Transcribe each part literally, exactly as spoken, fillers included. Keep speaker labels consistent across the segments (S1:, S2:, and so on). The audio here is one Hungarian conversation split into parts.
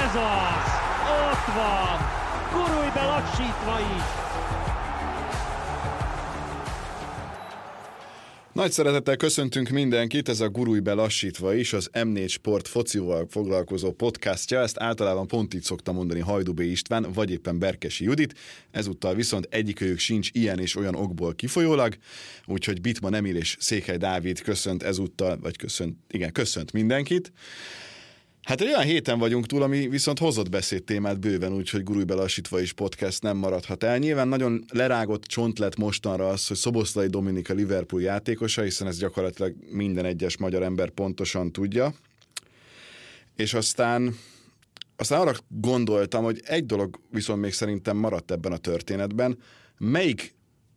S1: Ez az! Ott van! Gurulj be lassítva is!
S2: Nagy szeretettel köszöntünk mindenkit, ez a Gurulj be lassítva is, az em négy Sport focival foglalkozó podcastja, ezt általában pont így szokta mondani Hajdú B. István, vagy éppen Berkesi Judit, ezúttal viszont egyikőjük sincs ilyen és olyan okból kifolyólag, úgyhogy Bitman Emil és Székely Dávid köszönt ezúttal, vagy köszönt, igen, köszönt mindenkit. Hát egy olyan héten vagyunk túl, ami viszont hozott beszédtémát bőven, úgyhogy Gurulj be lassítva is podcast nem maradhat el. Nyilván nagyon lerágott csont lett mostanra az, hogy Szoboszlai Dominik a Liverpool játékosa, hiszen ez gyakorlatilag minden egyes magyar ember pontosan tudja. És aztán, aztán arra gondoltam, hogy egy dolog viszont még szerintem maradt ebben a történetben. Melyik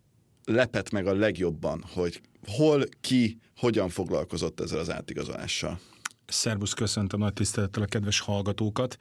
S2: lepett meg a legjobban, hogy hol, ki, hogyan foglalkozott ezzel az átigazolással?
S3: Szervusz, köszöntöm nagy tisztelettel a kedves hallgatókat.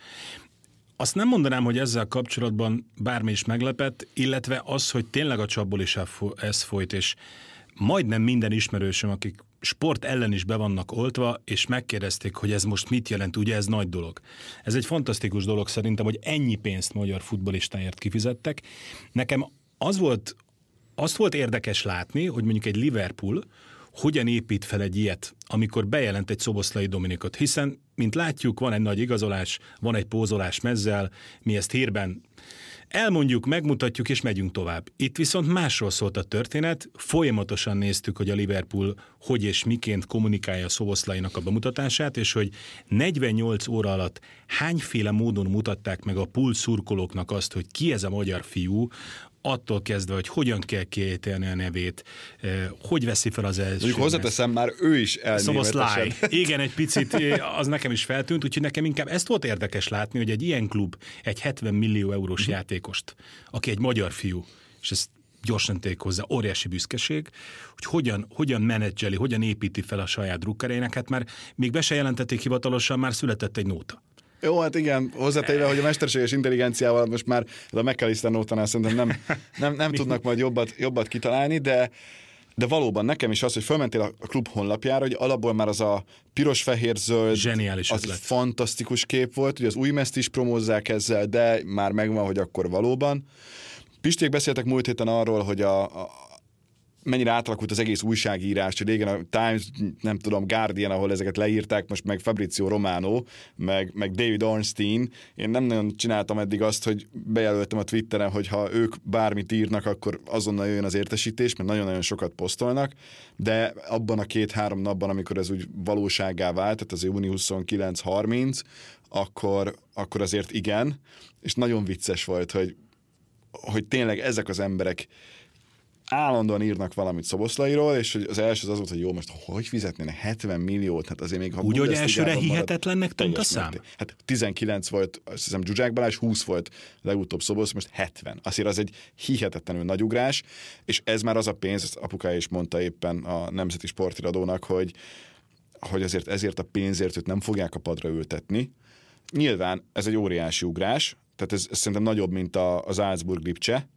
S3: Azt nem mondanám, hogy ezzel kapcsolatban bármi is meglepett, illetve az, hogy tényleg a csapból is ez folyt, és majdnem minden ismerősöm, akik sport ellen is be vannak oltva, és megkérdezték, hogy ez most mit jelent, ugye ez nagy dolog. Ez egy fantasztikus dolog szerintem, hogy ennyi pénzt magyar futballistáért kifizettek. Nekem az volt, azt volt érdekes látni, hogy mondjuk egy Liverpool hogyan épít fel egy ilyet, amikor bejelent egy Szoboszlai Dominikot, hiszen, mint látjuk, van egy nagy igazolás, van egy pózolás mezzel, mi ezt hírben elmondjuk, megmutatjuk, és megyünk tovább. Itt viszont másról szólt a történet, folyamatosan néztük, hogy a Liverpool hogy és miként kommunikálja a Szoboszlainak a bemutatását, és hogy negyvennyolc óra alatt hányféle módon mutatták meg a Pool szurkolóknak azt, hogy ki ez a magyar fiú, attól kezdve, hogy hogyan kell kiejteni a nevét, hogy veszi fel az első.
S2: Mondjuk hozzáteszem, már ő is
S3: elnémetesen. Igen, egy picit, az nekem is feltűnt, úgyhogy nekem inkább ezt volt érdekes látni, hogy egy ilyen klub egy hetven millió eurós uh-huh. játékost, aki egy magyar fiú, és ezt gyorsan ték hozzá, óriási büszkeség, hogy hogyan, hogyan menedzseli, hogyan építi fel a saját drukkereinek, hát már még be se jelentették hivatalosan, már született egy nóta.
S2: Jó, hát igen, hozzátéve, hogy a mesterséges intelligenciával most már ez a McAllister nótanál szerintem nem, nem, nem tudnak majd jobbat, jobbat kitalálni, de, de valóban nekem is az, hogy fölmentél a klub honlapjára, hogy alapból már az a piros-fehér-zöld,
S3: zseniális
S2: az
S3: ötlet.
S2: Fantasztikus kép volt, hogy az új meszt is promózzák ezzel, de már megvan, hogy akkor valóban. Pisték beszéltek múlt héten arról, hogy a, a mennyire átalakult az egész újságírás, hogy régen a Times, nem tudom, Guardian, ahol ezeket leírták, most meg Fabrizio Romano, meg, meg David Ornstein. Én nem nagyon csináltam eddig azt, hogy bejelöltem a Twitteren, hogy ha ők bármit írnak, akkor azonnal jön az értesítés, mert nagyon-nagyon sokat posztolnak, de abban a két-három napban, amikor ez úgy valósággá vált, tehát az június huszonkilenc harminc, akkor, akkor azért igen, és nagyon vicces volt, hogy, hogy tényleg ezek az emberek állandóan írnak valamit Szoboszlairól, és hogy az első az az volt, hogy jó, most hogy fizetnének hetven milliót, hát azért még... Ha
S3: úgy, hogy elsőre hihetetlennek tűnt a szám?
S2: Mérték. Hát tizenkilenc volt, azt hiszem Zsuzsák Balázs, húsz volt legutóbb Szoboszlai, most hetven. Azért az egy hihetetlenül nagy ugrás, és ez már az a pénz, ezt apukája is mondta éppen a Nemzeti Sportiradónak, hogy, hogy azért ezért a pénzért őt nem fogják a padra ültetni. Nyilván ez egy óriási ugrás, tehát ez, ez szerintem nagyobb, mint a, az Salzburg Lipcse,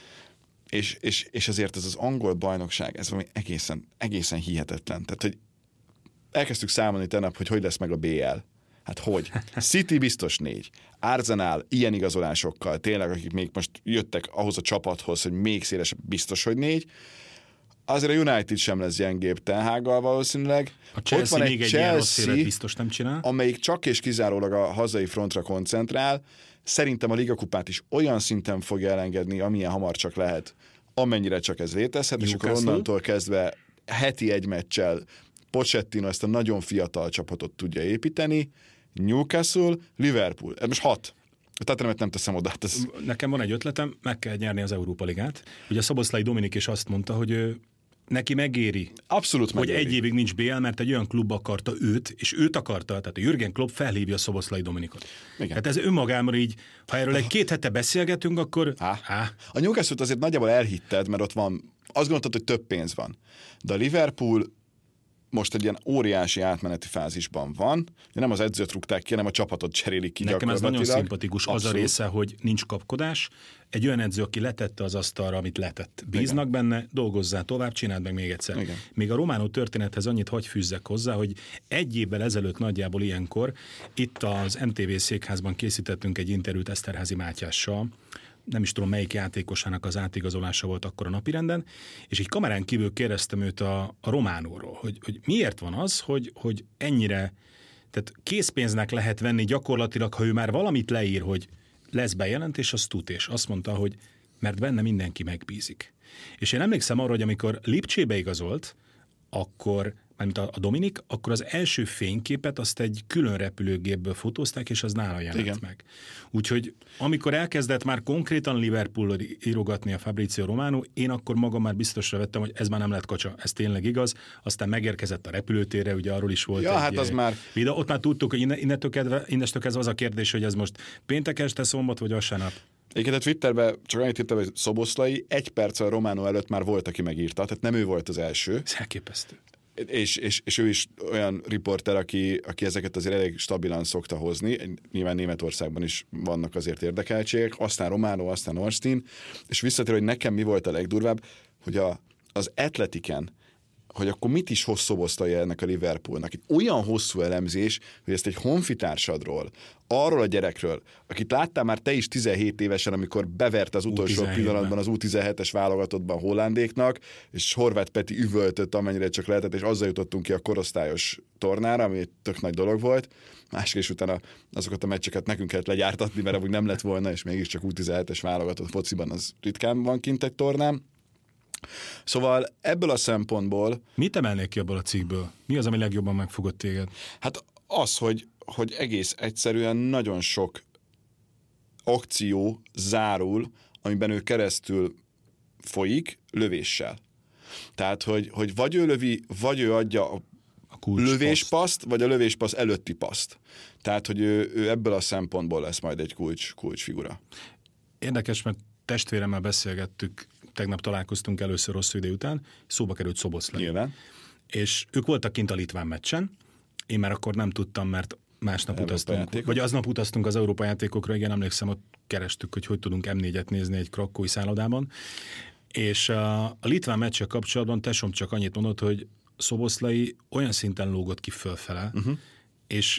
S2: És, és, és azért ez az angol bajnokság, ez valami egészen, egészen hihetetlen. Tehát, hogy elkezdtük számolni tegnap, hogy hogy lesz meg a bé el. Hát hogy? City biztos négy. Arsenal ilyen igazolásokkal, tényleg, akik még most jöttek ahhoz a csapathoz, hogy még szélesebb, biztos, hogy négy. Azért a United sem lesz gyengébb Ten Haggal valószínűleg.
S3: A Chelsea még egy ilyen rossz évet biztos nem csinál.
S2: Amelyik csak és kizárólag a hazai frontra koncentrál. Szerintem a ligakupát is olyan szinten fogja elengedni, amilyen hamar csak lehet, amennyire csak ez létezhet, és akkor onnantól kezdve heti egy meccsel Pochettino ezt a nagyon fiatal csapatot tudja építeni. Newcastle, Liverpool. Ez most hat. A Tottenhamet nem teszem oda. Ez...
S3: Nekem van egy ötletem, meg kell nyerni az Európa Ligát. Ugye Szoboszlai Dominik is azt mondta, hogy ő neki megéri,
S2: abszolút megéri,
S3: hogy egy évig nincs bé el, mert egy olyan klub akarta őt, és őt akarta, tehát a Jürgen Klopp felhívja Szoboszlai Dominikot. Igen. Tehát ez önmagában így, ha erről egy két hete beszélgetünk, akkor...
S2: Há. Há. A Newcastle-t azért nagyjából elhitted, mert ott van, azt gondoltad, hogy több pénz van. De a Liverpool most egy ilyen óriási átmeneti fázisban van. Nem az edzőt rúgták ki, hanem a csapatot cserélik ki.
S3: Nekem ez nagyon szimpatikus.
S2: Abszolút.
S3: Az a része, hogy nincs kapkodás. Egy olyan edző, aki letette az asztalra, amit letett. Bíznak Igen. benne, dolgozzál tovább, csináld meg még egyszer. Igen. Még a Románó történethez annyit hagy fűzzek hozzá, hogy egy évvel ezelőtt nagyjából ilyenkor itt az em té vé székházban készítettünk egy interjút Eszterházy Mátyással, nem is tudom, melyik játékosának az átigazolása volt akkor a napirenden, és egy kamerán kívül kérdeztem őt a, a Románóról, hogy, hogy miért van az, hogy, hogy ennyire, tehát készpénznek lehet venni gyakorlatilag, ha ő már valamit leír, hogy lesz bejelentés, az tud, és azt mondta, hogy mert benne mindenki megbízik. És én emlékszem arra, hogy amikor Lipcsébe igazolt, akkor, mármint a, a Dominik, akkor az első fényképet azt egy külön repülőgépből fotózták, és az nála jelent Igen. meg. Úgyhogy amikor elkezdett már konkrétan Liverpool írogatni a Fabrizio Romano, én akkor magam már biztosra vettem, hogy ez már nem lett kacsa, ez tényleg igaz. Aztán megérkezett a repülőtérre, ugye arról is volt
S2: ja,
S3: egy
S2: hát az már...
S3: videó. Ott már tudtuk, hogy innentől kezdve, innentől kezdve az a kérdés, hogy ez most péntek este, szombat vagy vasárnap.
S2: Egyébként a Twitterben csak annyit írtam, hogy Szoboszlai egy perccel Romano előtt már volt, aki megírta, tehát nem ő volt az első.
S3: Ez elképesztő.
S2: És, és, és ő is olyan riporter, aki, aki ezeket azért elég stabilan szokta hozni. Nyilván Németországban is vannak azért érdekeltségek. Aztán Romano, aztán Ornstein. És visszatér, hogy nekem mi volt a legdurvább, hogy a, az Atletiken, hogy akkor mit is hoz Szoboszlai ennek a Liverpoolnak. Itt olyan hosszú elemzés, hogy ezt egy honfitársadról, arról a gyerekről, akit láttál már te is tizenhét évesen, amikor bevert az utolsó U tizenhétben pillanatban az U tizenhetes válogatottban hollandéknak, és Horváth Peti üvöltött, amennyire csak lehetett, és azzal jutottunk ki a korosztályos tornára, ami tök nagy dolog volt. Másik is utána azokat a meccseket nekünk kellett legyártatni, mert amúgy nem lett volna, és mégiscsak U tizenhetes válogatott fociban az ritkán van kint egy tornán. Szóval ebből a szempontból...
S3: Mit emelnék ki abból a cikkből? Mi az, ami legjobban megfogott téged?
S2: Hát az, hogy, hogy egész egyszerűen nagyon sok akció zárul, amiben ő keresztül folyik lövéssel. Tehát, hogy, hogy vagy ő lövi, vagy ő adja a, a lövéspaszt, vagy a lövéspassz előtti paszt. Tehát, hogy ő, ő ebből a szempontból lesz majd egy kulcs, kulcsfigura.
S3: Érdekes, mert testvéremmel beszélgettük, tegnap találkoztunk először hosszú idő után, szóba került Szoboszlai.
S2: Nyilván.
S3: És ők voltak kint a litván meccsen, én már akkor nem tudtam, mert másnap Európa utaztunk, játékok. vagy aznap utaztunk az Európa játékokra, igen, emlékszem, ott kerestük, hogy hogy tudunk em négyet nézni egy krakói szállodában, és a, a litván meccsel kapcsolatban Tesom csak annyit mondott, hogy Szoboszlai olyan szinten lógott ki fölfele, uh-huh. és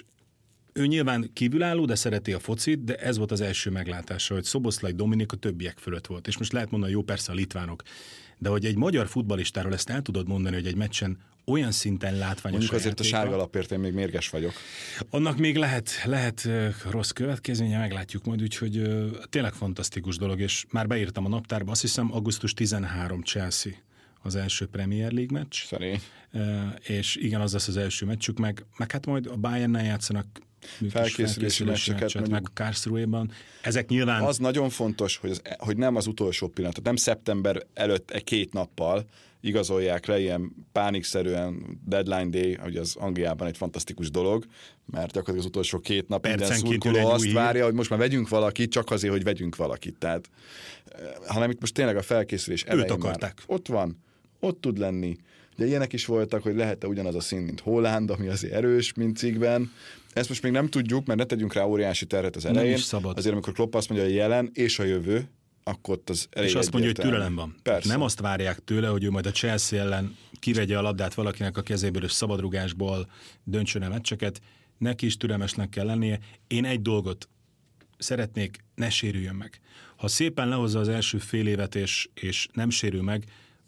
S3: ő nyilván kívülálló, de szereti a focit, de ez volt az első meglátása, hogy Szoboszlai Dominik a többiek fölött volt. És most lehet mondani, jó, persze a litvánok, de hogy egy magyar futballistáról ezt el tudod mondani, hogy egy meccsen olyan szinten látványos
S2: mondjuk azért
S3: játéka,
S2: a sárga lapért én még mérges vagyok.
S3: Annak még lehet, lehet uh, rossz következménye, meglátjuk majd, úgyhogy uh, tényleg fantasztikus dolog, és már beírtam a naptárba, azt hiszem augusztus tizenharmadika Chelsea az első Premier League meccs.
S2: Szerény.
S3: Uh, és igen, az lesz az első meccsük, meg, meg hát majd a Bayernnel játszanak
S2: felkészülési meccseket,
S3: meg a Karlsruhe-ban. Ezek nyilván...
S2: Az nagyon fontos, hogy, az, hogy nem az utolsó pillanat, nem szeptember előtt egy két nappal igazolják le ilyen pánikszerűen deadline day, hogy az Angliában egy fantasztikus dolog, mert gyakorlatilag az utolsó két nap minden szurkoló azt várja, hogy most már vegyünk valakit, csak azért, hogy vegyünk valakit. Tehát, hanem itt most tényleg a felkészülés elején már ott van, ott tud lenni. Ugye ilyenek is voltak, hogy lehet-e ugyanaz a szín, mint Holland, ami azért erős, mint cikkben. Ezt most még nem tudjuk, mert ne tegyünk rá óriási terhet az elején.
S3: Nem is szabad.
S2: Azért, amikor Klopp azt mondja, hogy jelen és a jövő, akkor ott az elég.
S3: És azt mondja, hogy türelem van.
S2: Persze.
S3: Nem azt várják tőle, hogy ő majd a Chelsea ellen kivegye a labdát valakinek a kezéből, és szabadrugásból döntsön el meccseket. Neki is türelmesnek kell lennie. Én egy dolgot szeretnék, ne sérüljön meg. Ha szépen lehozza az első fél évet, és, és nem sérül meg,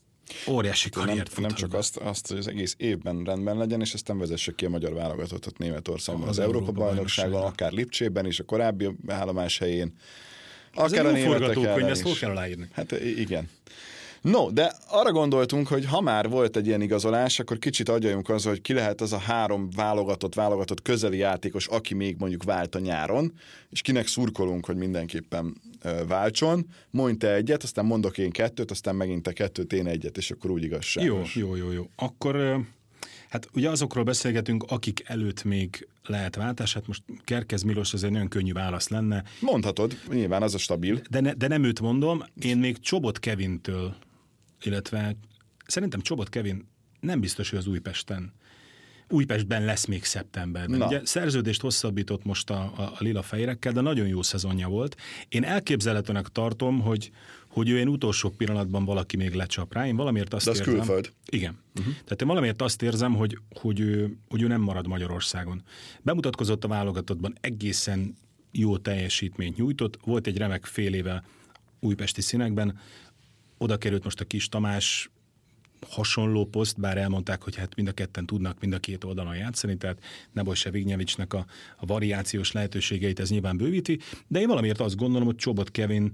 S3: óriási karriert
S2: nem, nem csak azt, azt, hogy az egész évben rendben legyen, és aztán vezesse ki a magyar válogatottat Németországban, az, az Európa-bajnokságon, akár Lipcsében is, a korábbi állomás helyén.
S3: Akár a forgatókönyv, ezt hol kell aláírni?
S2: Hát igen. No, de arra gondoltunk, hogy ha már volt egy ilyen igazolás, akkor kicsit agyaljunk azzal, hogy ki lehet az a három válogatott, válogatott közeli játékos, aki még mondjuk vált a nyáron, és kinek szurkolunk, hogy mindenképpen ö, váltson. Mondj te egyet, aztán mondok én kettőt, aztán megint te kettőt, én egyet, és akkor úgy igazságos.
S3: Jó, jó, jó, jó. Akkor hát ugye azokról beszélgetünk, akik előtt még lehet váltás, hát most Kerkez Milos az egy nagyon könnyű válasz lenne.
S2: Mondhatod, nyilván az a stabil.
S3: De, ne, de nem őt mondom, én még Csobot Kevintől, illetve szerintem Csobot Kevin nem biztos, hogy az Újpesten Újpestben lesz még szeptemberben.
S2: Na.
S3: Ugye szerződést hosszabbított most a, a, a lila fehérekkel, de nagyon jó szezonja volt. Én elképzelhetőnek tartom, hogy, hogy ő ilyen utolsó pillanatban valaki még lecsap rá. Én valamiért azt
S2: de az
S3: érzem...
S2: külföld.
S3: Igen. Uh-huh. Tehát én valamiért azt érzem, hogy, hogy, ő, hogy ő nem marad Magyarországon. Bemutatkozott a válogatottban, egészen jó teljesítményt nyújtott. Volt egy remek fél éve újpesti színekben. Oda került most a Kis Tamás, hasonló poszt, bár elmondták, hogy hát mind a ketten tudnak mind a két oldalon játszani, tehát Nebojsa Vignyevicsnek a, a variációs lehetőségeit ez nyilván bővíti, de én valamiért azt gondolom, hogy Csobot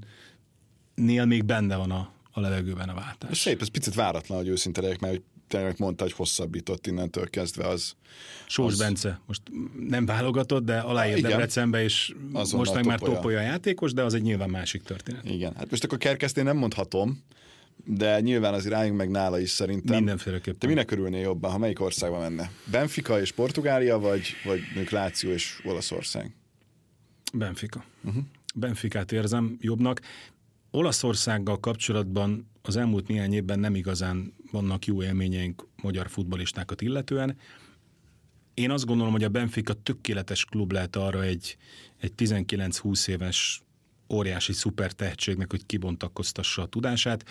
S3: Kevinnél még benne van a, a levegőben a váltás.
S2: Ez szép, ez picit váratlan, hogy őszinte legyek, mert hogy tényleg mondta, hogy hosszabbított innentől kezdve az...
S3: Sós
S2: az...
S3: Bence most nem válogatott, de aláírt Debrecenbe, és
S2: azonnal
S3: most meg már
S2: topolja.
S3: topolja a játékos, de az egy nyilván másik történet.
S2: Igen, hát most akkor Kerkesztén nem mondhatom, de nyilván azért álljunk meg nála is szerintem.
S3: Mindenféleképpen.
S2: Te minek örülnél jobban, ha melyik országba menne? Benfica és Portugália, vagy, vagy mondjuk Láció és Olaszország?
S3: Benfica. Uh-huh. Benficát érzem jobbnak. Olaszországgal kapcsolatban az elmúlt néhány évben nem igazán vannak jó élményeink magyar futballistákat illetően. Én azt gondolom, hogy a Benfica tökéletes klub lehet arra egy, egy tizenkilenc-húsz éves óriási szuper tehetségnek, hogy kibontakoztassa a tudását.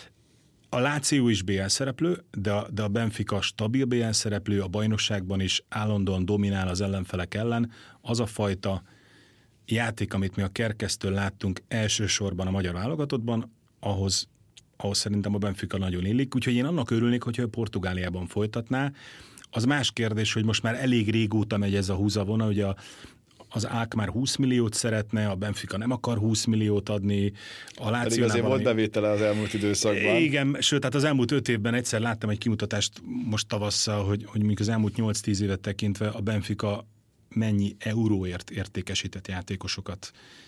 S3: A Láció is bé el szereplő, de a, de a Benfica stabil bé el szereplő, a bajnokságban is állandóan dominál az ellenfelek ellen. Az a fajta játék, amit mi a Kerkesztől láttunk elsősorban a magyar válogatottban, ahhoz, ahhoz szerintem a Benfica nagyon illik, úgyhogy én annak örülnék, hogyha Portugáliában folytatná. Az más kérdés, hogy most már elég régóta megy ez a húzavona, ugye a az Ák már húsz milliót szeretne, a Benfica nem akar húsz milliót adni. A Lációnál
S2: Pedig azért
S3: valami...
S2: volt bevétele az elmúlt időszakban.
S3: Igen, sőt, tehát az elmúlt öt évben egyszer láttam egy kimutatást most tavasszal, hogy, hogy mondjuk az elmúlt nyolc-tíz évet tekintve a Benfica mennyi euróért értékesített játékosokat.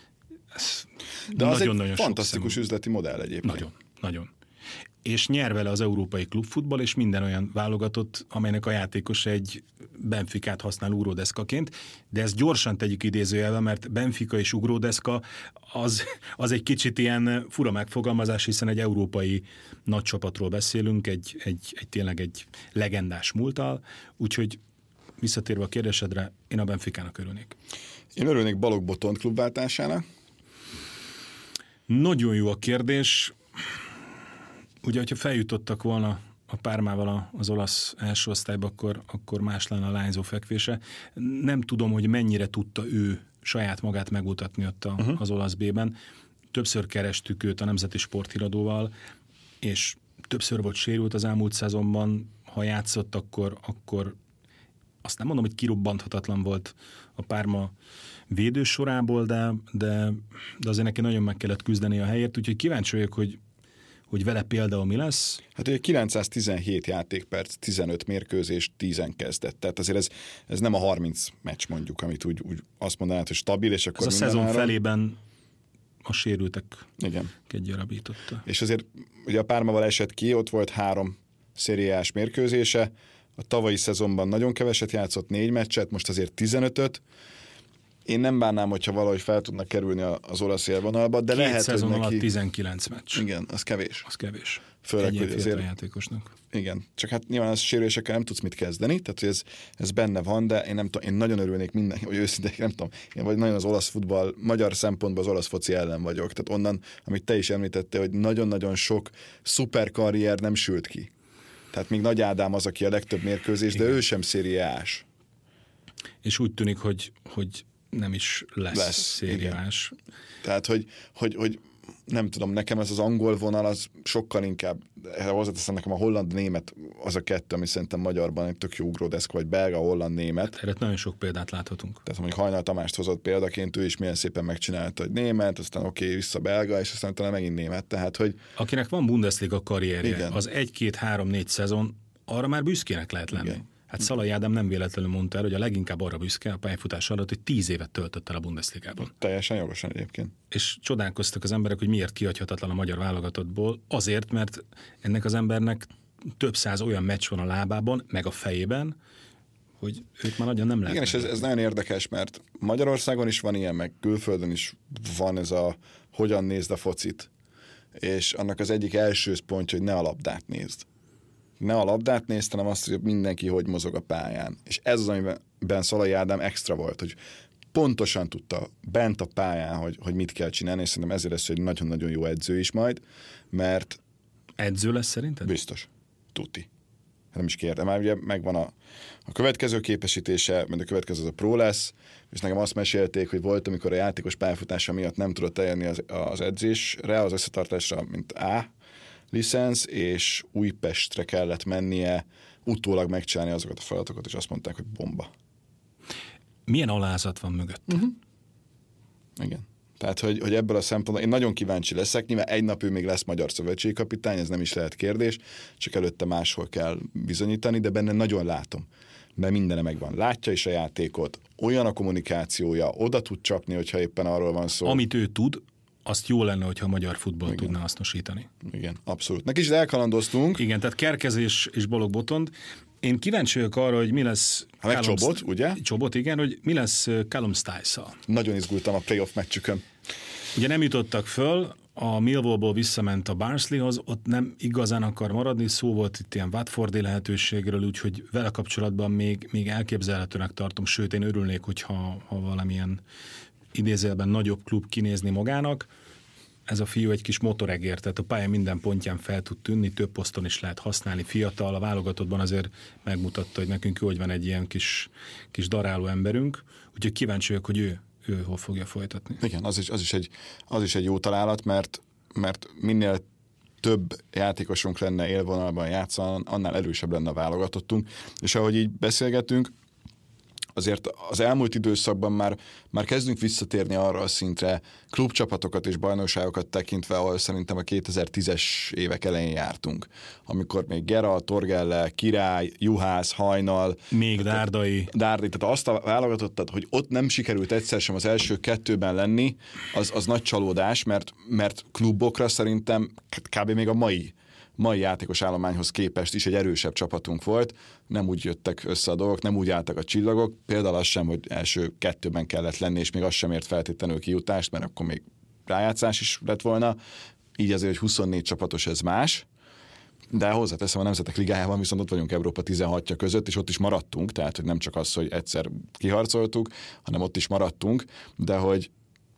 S3: Ez
S2: De az
S3: nagyon,
S2: egy
S3: nagyon
S2: fantasztikus üzleti modell egyébként.
S3: Nagyon, nagyon. És nyer vele az európai klubfutball, és minden olyan válogatott, amelynek a játékos egy Benficát használ ugródeszkaként, de ezt gyorsan tegyük idézőjelbe, mert Benfica és ugródeszka az, az egy kicsit ilyen fura megfogalmazás, hiszen egy európai nagy csapatról beszélünk, egy, egy, egy tényleg egy legendás múlttal, úgyhogy visszatérve a kérdésedre, én a Benficának örülnék.
S2: Én örülnék Balogh Botond klubváltásának.
S3: Nagyon jó a kérdés. Ugye, hogyha feljutottak volna a Pármával az olasz első osztályba, akkor, akkor más lenne a lányzó fekvése. Nem tudom, hogy mennyire tudta ő saját magát megmutatni ott a, uh-huh. az olasz B-ben. Többször kerestük őt a Nemzeti Sporthíradóval, és többször volt sérült az elmúlt szezonban. Ha játszott, akkor, akkor azt nem mondom, hogy kirobbanthatatlan volt a Párma védősorából, de, de, de azért neki nagyon meg kellett küzdeni a helyért, úgyhogy kíváncsi vagyok, hogy hogy vele például mi lesz?
S2: Hát ugye kilencszáztizenhét játékperc, tizenöt mérkőzés, tízen kezdett. Tehát azért ez, ez nem a harminc meccs mondjuk, amit úgy, úgy azt mondanád, hogy stabil, és akkor
S3: ez a szezon
S2: áron...
S3: felében a sérültek
S2: igen.
S3: gyarabította.
S2: És azért ugye a Pármával esett ki, ott volt három szériás mérkőzése, a tavalyi szezonban nagyon keveset játszott, négy meccset, most azért tizenötöt. Én nem bánnám, hogyha valahogy fel tudnak kerülni az olasz élvonalba, de
S3: Két
S2: lehet,
S3: szezon
S2: hogy
S3: alatt
S2: neki...
S3: tizenkilenc meccs.
S2: Igen, az kevés.
S3: Az kevés.
S2: Főleg,
S3: egy
S2: hogy
S3: fiatal
S2: azért...
S3: játékosnak.
S2: Igen, csak hát nyilván az sérülésekkel nem tudsz mit kezdeni, tehát hogy ez, ez benne van, de én nem tudom, én nagyon örülnék minden, vagy őszintén nem tudom, én vagy nagyon az olasz futball, magyar szempontból az olasz foci ellen vagyok, tehát onnan, amit te is említettél, hogy nagyon-nagyon sok szuper karrier nem sült ki. Tehát még Nagy Ádám az, aki a legtöbb mérkőzés, igen. De ő sem szériás.
S3: És úgy tűnik, hogy, hogy nem is lesz, lesz szériás. Igen.
S2: Tehát, hogy, hogy, hogy nem tudom, nekem ez az angol vonal az sokkal inkább, hozzáteszem nekem a holland-német az a kettő, ami szerintem magyarban egy tök jó ugródeszka, vagy belga, holland-német.
S3: Erre nagyon sok példát láthatunk.
S2: Tehát mondjuk Hajnal Tamást hozott példaként, ő is milyen szépen megcsinálta, hogy német, aztán oké, okay, vissza belga, és aztán talán megint német. Tehát, hogy...
S3: Akinek van Bundesliga karrierje, igen. Az egy-két-három-négy szezon, arra már büszkének lehet lenni. Igen. Hát Szalai Ádám nem véletlenül mondta el, hogy a leginkább arra büszke a pályafutás alatt, hogy tíz évet töltött el a Bundesligában.
S2: Teljesen jogosan egyébként.
S3: És csodálkoztak az emberek, hogy miért kihagyhatatlan a magyar válogatottból. Azért, mert ennek az embernek több száz olyan meccs van a lábában, meg a fejében, hogy őt már nagyon nem lehet.
S2: Igen, és ez, ez nagyon érdekes, mert Magyarországon is van ilyen, meg külföldön is van ez a hogyan nézd a focit. És annak az egyik első pontja, hogy ne a labdát nézd. Ne a labdát nézte, hanem azt, hogy mindenki hogy mozog a pályán. És ez az, amiben Szalai Ádám extra volt, hogy pontosan tudta bent a pályán, hogy, hogy mit kell csinálni, és szerintem ezért lesz egy nagyon-nagyon jó edző is majd, mert...
S3: Edző lesz szerinted?
S2: Biztos. Tuti. Nem is kérdem. Már ugye megvan a, a következő képesítése, mert a következő az a pro lesz, és nekem azt mesélték, hogy volt, amikor a játékos pályafutása miatt nem tudott eljönni az, az edzésre, az összetartásra, mint A licensz, és Újpestre kellett mennie utólag megcsinálni azokat a feladatokat, és azt mondták, hogy bomba.
S3: Milyen alázat van mögött?
S2: Uh-huh. Igen. Tehát, hogy, hogy ebből a szempontból én nagyon kíváncsi leszek, nyilván egy nap ő még lesz magyar szövetségkapitány, ez nem is lehet kérdés, csak előtte máshol kell bizonyítani, de benne nagyon látom, mert mindene megvan. Látja is a játékot, olyan a kommunikációja, oda tud csapni, hogyha éppen arról van szó.
S3: Amit ő tud, azt jó lenne, hogyha a magyar futball
S2: Igen.
S3: tudna hasznosítani.
S2: Igen, abszolút. Neki is elkalandoztunk.
S3: Igen, tehát Kerkezés és Balogh Botond. Én kíváncsi vagyok arra, hogy mi lesz...
S2: Ha meg
S3: Callum
S2: Csobot,
S3: St-
S2: ugye?
S3: Csobot, igen, hogy mi lesz Callum Stiles-szal.
S2: Nagyon izgultam a playoff meccsükön.
S3: Ugye nem jutottak föl, a Millwallból visszament a Barnsleyhoz, ott nem igazán akar maradni, szó volt itt ilyen Watfordi lehetőségről, úgyhogy vele kapcsolatban még, még elképzelhetőnek tartom, sőt én örülnék, hogyha ha valamilyen idézőjelben nagyobb klub kinézni magának. Ez a fiú egy kis motoregér, tehát a pálya minden pontján fel tud tűnni, több poszton is lehet használni, fiatal, a válogatottban azért megmutatta, hogy nekünk hogy van egy ilyen kis, kis daráló emberünk, úgyhogy kíváncsi vagyok, hogy ő, ő hol fogja folytatni.
S2: Igen, az is, az is, egy, az is egy jó találat, mert, mert minél több játékosunk lenne élvonalban játszan, annál erősebb lenne a válogatottunk, és ahogy így beszélgetünk, azért az elmúlt időszakban már, már kezdünk visszatérni arra a szintre, klubcsapatokat és bajnokságokat tekintve, ahol szerintem a kétezer-tízes évek elején jártunk. Amikor még Gera, Torgelle, Király, Juhász, Hajnal.
S3: Még Dárdai.
S2: Dárdai, tehát azt a válogatottat, hogy ott nem sikerült egyszer sem az első kettőben lenni, az, az nagy csalódás, mert, mert klubokra szerintem kb. Még a mai mai játékos állományhoz képest is egy erősebb csapatunk volt, nem úgy jöttek össze a dolgok, nem úgy álltak a csillagok, például az sem, hogy első kettőben kellett lenni, és még az sem ért feltétlenül kijutást, mert akkor még rájátszás is lett volna, így azért, hogy huszonnégy csapatos ez más, de hozzáteszem, a Nemzetek Ligájában viszont ott vagyunk Európa tizenhatja között, és ott is maradtunk, tehát hogy nem csak az, hogy egyszer kiharcoltuk, hanem ott is maradtunk, de hogy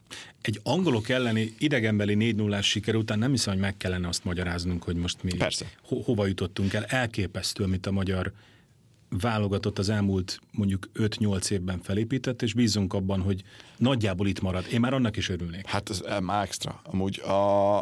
S3: egy angolok elleni idegenbeli négy nullás siker után nem hiszem, hogy meg kellene azt magyaráznunk, hogy most mi ho- hova jutottunk el. Elképesztő, amit a magyar válogatott az elmúlt mondjuk öt-nyolc évben felépített, és bízunk abban, hogy nagyjából itt marad. Én már annak is örülnék.
S2: Hát ez már extra. Amúgy a,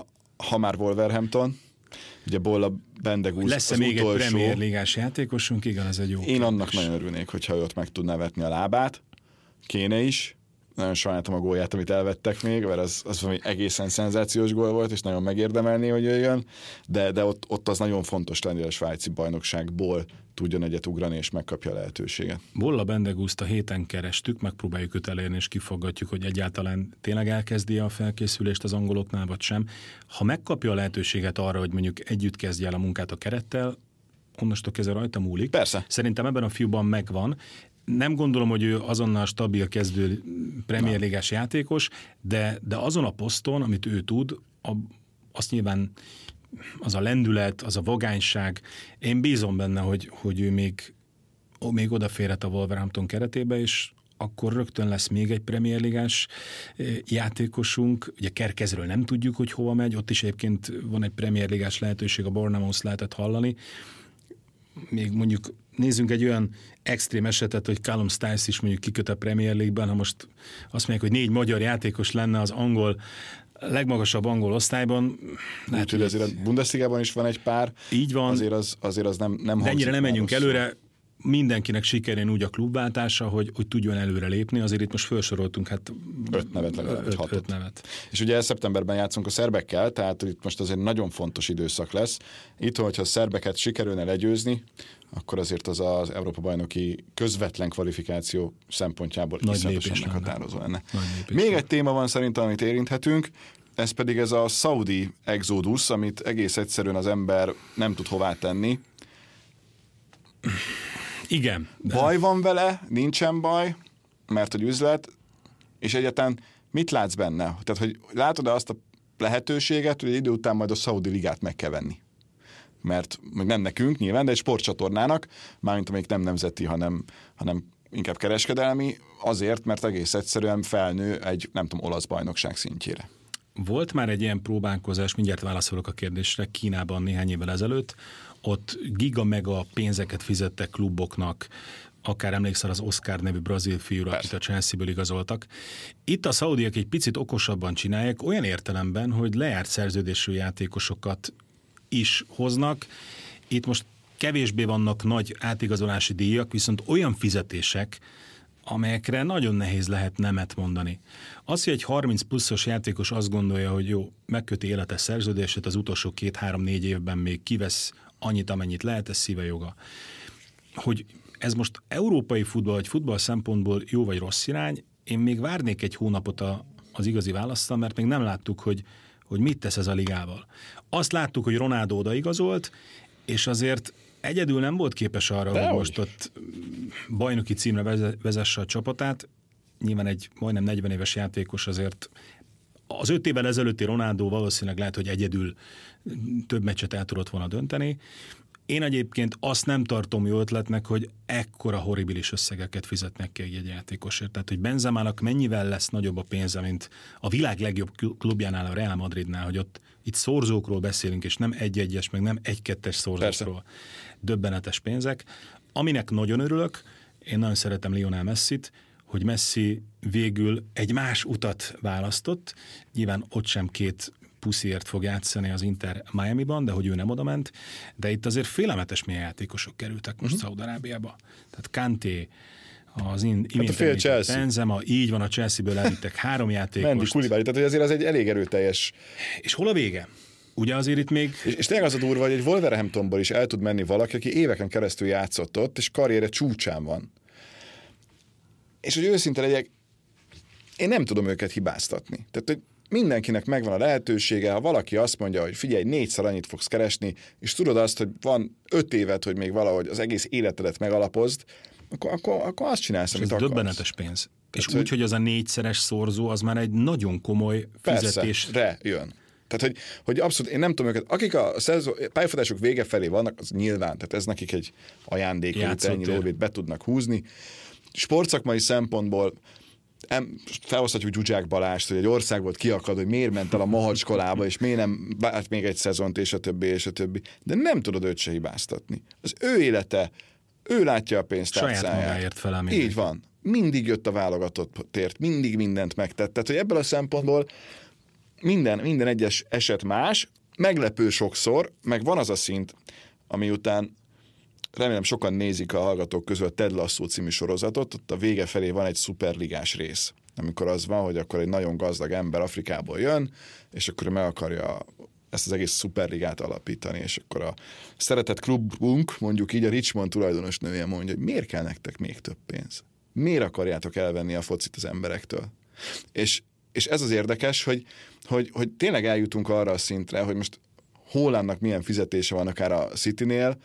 S2: ha már Wolverhampton, ugye Bolla Bendegúz
S3: lesz-e még utolsó, egy Premier Ligás játékosunk? Igen, ez egy jó
S2: Én
S3: kérdés.
S2: annak nagyon örülnék, hogyha ő ott meg tudná vetni a lábát. Kéne is. Nagyon sajnáltam a gólját, amit elvettek még, mert az, az valami egészen szenzációs gól volt, és nagyon megérdemelné, hogy jöjjön, de, de ott, ott az nagyon fontos lenni, hogy a svájci bajnokságból tudjon egyet ugrani, és megkapja a lehetőséget.
S3: Bolla Bendegúzt a héten kerestük, megpróbáljuk őt elérni, és kifogatjuk, hogy egyáltalán tényleg elkezdi a felkészülést az angoloknál, vagy sem. Ha megkapja a lehetőséget arra, hogy mondjuk együtt kezdje el a munkát a kerettel, onnastól kezdve rajta múlik.
S2: Persze.
S3: Szerintem ebben a fiúban megvan. Nem gondolom, hogy ő azonnal stabil kezdő Premier Ligás játékos, de, de azon a poszton, amit ő tud, a, azt nyilván az a lendület, az a vagányság, én bízom benne, hogy, hogy ő még, még odaférhet a Wolverhampton keretébe, és akkor rögtön lesz még egy Premier Ligás játékosunk. Ugye Kerkezről nem tudjuk, hogy hova megy, ott is egyébként van egy Premier Ligás lehetőség, a Bournemouth lehetett hallani. Még mondjuk nézzünk egy olyan extrém esetet, hogy Callum Stiles is mondjuk kiköt a Premier League-ben, ha most azt mondják, hogy négy magyar játékos lenne az angol, legmagasabb angol osztályban.
S2: Lehet, hogy azért a Bundesligában is van egy pár.
S3: Így van.
S2: Azért az, azért az nem, nem
S3: de ennyire nem menjünk
S2: rosszul.
S3: előre. Mindenkinek sikerén úgy a klubváltása, hogy, hogy tudjon előre lépni. Azért itt most felsoroltunk hát
S2: öt nevet legalább,
S3: öt,
S2: öt, hatot.
S3: öt nevet.
S2: És ugye szeptemberben játszunk a szerbekkel, tehát itt most azért nagyon fontos időszak lesz. Itt, hogyha a szerbeket sikerülne legyőzni, akkor azért az az Európa-bajnoki közvetlen kvalifikáció szempontjából iszonyatosan meghatározó lenne. Még egy téma van szerintem, amit érinthetünk, ez pedig ez a szaudi exodus, amit egész egyszerűen az ember nem tud hová tenni.
S3: Igen. De...
S2: Baj van vele, nincsen baj, mert hogy üzlet, és egyáltalán mit látsz benne? Tehát, hogy látod-e azt a lehetőséget, hogy egy idő után majd a szaudi ligát meg kell venni? mert nem nekünk nyilván, de egy sportcsatornának, mármint amelyik nem nemzeti, hanem, hanem inkább kereskedelmi, azért, mert egész egyszerűen felnő egy, nem tudom, olasz bajnokság szintjére.
S3: Volt már egy ilyen próbálkozás, mindjárt válaszolok a kérdésre, Kínában néhány évvel ezelőtt, ott giga-mega pénzeket fizettek kluboknak, akár emlékszel az Oscar nevű brazil fiúra, akit a Chelsea-ből igazoltak. Itt a szaudiak egy picit okosabban csinálják, olyan értelemben, hogy lejárt szerződésű játékosokat is hoznak. Itt most kevésbé vannak nagy átigazolási díjak, viszont olyan fizetések, amelyekre nagyon nehéz lehet nemet mondani. Az, hogy egy harminc pluszos játékos azt gondolja, hogy jó, megköti életes szerződését, az utolsó két-három-négy évben még kivesz annyit, amennyit lehet, ez szíve joga. Hogy ez most európai futball vagy futball szempontból jó vagy rossz irány, én még várnék egy hónapot a, az igazi választal, mert még nem láttuk, hogy, hogy mit tesz ez a ligával. Azt láttuk, hogy Ronaldo odaigazolt, és azért egyedül nem volt képes arra, De hogy úgy. most ott bajnoki címre vezesse a csapatát. Nyilván egy majdnem negyven éves játékos azért az öt évvel ezelőtti Ronaldo valószínűleg lehet, hogy egyedül több meccset el tudott volna dönteni. Én egyébként azt nem tartom jó ötletnek, hogy ekkora horribilis összegeket fizetnek ki egy játékosért. Tehát, hogy Benzemának mennyivel lesz nagyobb a pénze, mint a világ legjobb klubjánál, a Real Madridnál, hogy ott itt szorzókról beszélünk, és nem egy-egyes, meg nem egy-kettes szorzókról. Döbbenetes pénzek. Aminek nagyon örülök, én nagyon szeretem Lionel Messit, hogy Messi végül egy más utat választott. Nyilván ott sem két pusziért fog játszani az Inter Miamiban, de hogy ő nem oda ment, de itt azért félelmetes milyen játékosok kerültek most uh-huh. Szaúd-Arábiába. Tehát Kanté, az in,
S2: hát a fél Chelsea.
S3: Benzema, így van, a Chelsea-ből elvittek három játékost.
S2: Mendy, Koulibaly, tehát hogy azért az egy elég erőteljes.
S3: És hol a vége? Ugye azért itt még...
S2: És, és tényleg az a durva, hogy egy Wolverhamptonból is el tud menni valaki, aki éveken keresztül játszott ott, és karriere csúcsán van. És hogy őszinte legyek, én nem tudom őket hibáztatni. Tehát, hogy mindenkinek megvan a lehetősége, ha valaki azt mondja, hogy figyelj, négyszer annyit fogsz keresni, és tudod azt, hogy van öt évet, hogy még valahogy az egész életedet megalapozd, akkor, akkor, akkor azt csinálsz, amit akarsz.
S3: Ez döbbenetes pénz. És úgy, hogy az a négyszeres szorzó, az már egy nagyon komoly fizetés.
S2: Persze, jön. Tehát, hogy, hogy abszolút, én nem tudom őket, akik a szezon, pályafutások vége felé vannak, az nyilván, tehát ez nekik egy ajándék, hogy ennyi lóvét be tudnak húzni. Sportszakmai szempontból felhozhatjuk Zsuzsák Balást, hogy egy ország volt kiakad, hogy miért ment el a Mahacskolába, és miért nem vált még egy szezont, és a többi, és a többi. De nem tudod őt se hibáztatni. Az ő élete, ő látja a pénztárcáját.
S3: Saját magáért felel mindig.
S2: Így van. Mindig jött a válogatottért, mindig mindent megtett. Tehát, hogy ebből a szempontból minden, minden egyes eset más, meglepő sokszor, meg van az a szint, ami után remélem sokan nézik a hallgatók közül a Ted Lasso című sorozatot, ott a vége felé van egy szuperligás rész, amikor az van, hogy akkor egy nagyon gazdag ember Afrikából jön, és akkor meg akarja ezt az egész szuperligát alapítani, és akkor a szeretett klubunk, mondjuk így a Richmond tulajdonos nője mondja, hogy miért kell nektek még több pénz? Miért akarjátok elvenni a focit az emberektől? És, és ez az érdekes, hogy, hogy, hogy tényleg eljutunk arra a szintre, hogy most Haalandnak milyen fizetése van akár a Citynél,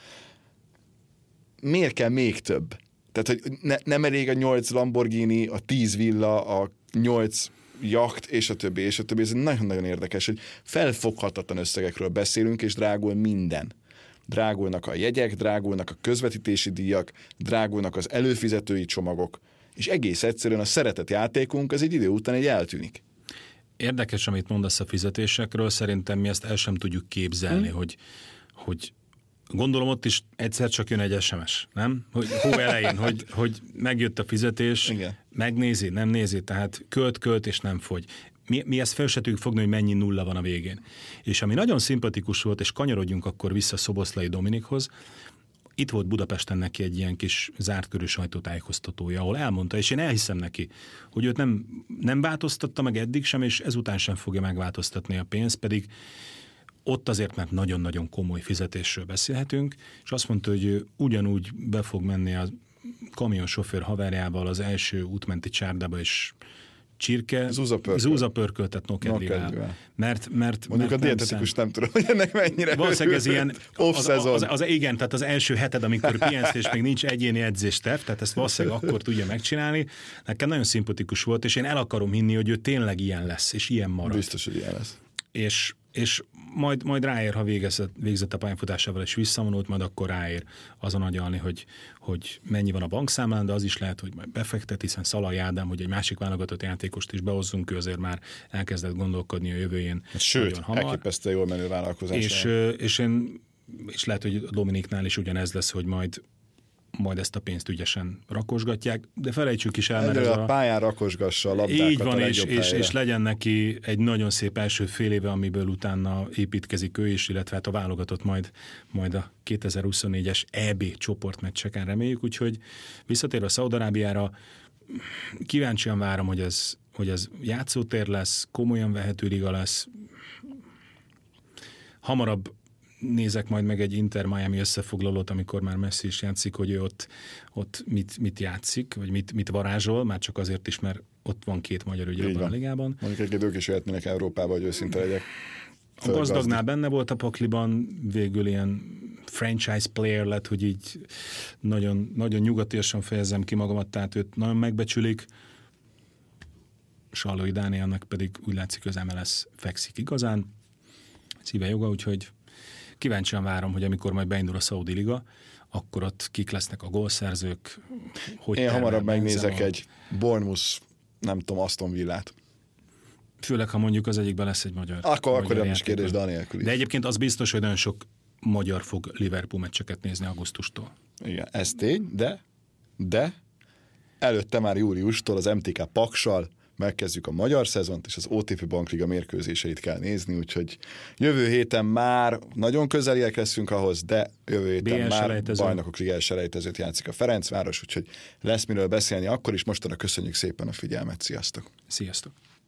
S2: miért kell még több? Tehát, hogy ne, nem elég a nyolc Lamborghini, a tíz villa, a nyolc jacht, és a többi, és a többi. Ez nagyon-nagyon érdekes, hogy felfoghatatlan összegekről beszélünk, és drágul minden. Drágulnak a jegyek, drágulnak a közvetítési díjak, drágulnak az előfizetői csomagok, és egész egyszerűen a szeretett játékunk az egy idő után egy eltűnik.
S3: Érdekes, amit mondasz a fizetésekről, szerintem mi ezt el sem tudjuk képzelni, hmm. hogy, hogy gondolom ott is egyszer csak jön egy es em es, nem? Hogy hó elején, hogy, hogy megjött a fizetés, igen. Megnézi, nem nézi, tehát költ, költ és nem fogy. Mi, mi ezt fel se tudjuk fogni, hogy mennyi nulla van a végén. És ami nagyon szimpatikus volt, és kanyarodjunk akkor vissza Szoboszlai Dominikhoz, itt volt Budapesten neki egy ilyen kis zárt körű sajtótájékoztatója, ahol elmondta, és én elhiszem neki, hogy őt nem, nem változtatta meg eddig sem, és ezután sem fogja megváltoztatni a pénzt, pedig ott azért, mert nagyon-nagyon komoly fizetésről beszélhetünk, és azt mondta, hogy ő ugyanúgy be fog menni a kamionsofőr haverjával az első útmenti csárdába, és csirke, zúzapörköltet nokedlivel. Mert, mert,
S2: mondjuk
S3: mert
S2: a dietetikus nem, nem tudom, hogy ennek mennyire
S3: valószínűleg ez ilyen
S2: off-szezon.
S3: Az, az, az, igen, tehát az első heted, amikor pihensz, és még nincs egyéni edzésterv, tehát ezt valószínűleg akkor tudja megcsinálni. Nekem nagyon szimpatikus volt, és én el akarom hinni, hogy ő tényleg ilyen lesz, és ilyen marad.
S2: Biztos, hogy ilyen lesz.
S3: És, és majd, majd ráér, ha végezett, végzett a pályafutásával és visszavonult, majd akkor ráér azon agyalni, hogy, hogy mennyi van a bankszámlán, de az is lehet, hogy majd befektet, hiszen Szalai Ádám, hogy egy másik válogatott játékost is behozzunk, ő azért már elkezdett gondolkodni a jövőjén.
S2: Sőt, elképesztően jól menő vállalkozás.
S3: És, és én és lehet, hogy a Dominiknál is ugyanez lesz, hogy majd majd ezt a pénzt ügyesen rakosgatják, de felejtsük is el, mert ez
S2: a...
S3: a
S2: pályán rakosgassa a labdákat.
S3: Így van,
S2: a
S3: és, és, és legyen neki egy nagyon szép első fél éve, amiből utána építkezik ő is, illetve hát a válogatott majd, majd a kétezer-huszonnégyes é bé csoportmeccseken reméljük, úgyhogy visszatérve Szaúd-Arábiára, kíváncsian várom, hogy ez, hogy ez játszótér lesz, komolyan vehető liga lesz. Hamarabb nézek majd meg egy Inter-Miami összefoglalót, amikor már Messi is játszik, hogy ő ott, ott mit, mit játszik, vagy mit, mit varázsol, már csak azért is, mert ott van két magyar ügy abban a ligában.
S2: Mondjuk egy ők is jöhetnének Európába, hogy őszinte legyek.
S3: A gazdagnál benne volt a pakliban, végül ilyen franchise player lett, hogy így nagyon, nagyon nyugatiasan fejezem ki magamat, tehát őt nagyon megbecsülik. Sallói Dánielnek pedig úgy látszik, az em el es fekszik igazán. Szíve joga, úgyhogy kíváncsian várom, hogy amikor majd beindul a Szaudi Liga, akkor ott kik lesznek a gólszerzők. Hogy
S2: Én hamarabb megnézek a... egy Bournemouth, nem tudom, Aston Villát.
S3: Főleg, ha mondjuk az egyikben lesz egy magyar.
S2: Akkor,
S3: magyar
S2: akkor nem is kérdés, de anélkül is.
S3: De egyébként az biztos, hogy nagyon sok magyar fog Liverpool meccseket nézni augusztustól.
S2: Igen, ez tény, de, de előtte már júliustól az em té ká Paksal megkezdjük a magyar szezont, és az o té pé Bankliga mérkőzéseit kell nézni, úgyhogy jövő héten már nagyon közeliek leszünk ahhoz, de jövő héten már selejtező. Bajnokok Ligája selejtezőt játszik a Ferencváros, úgyhogy lesz miről beszélni akkor is. Mostanra köszönjük szépen a figyelmet, sziasztok!
S3: Sziasztok!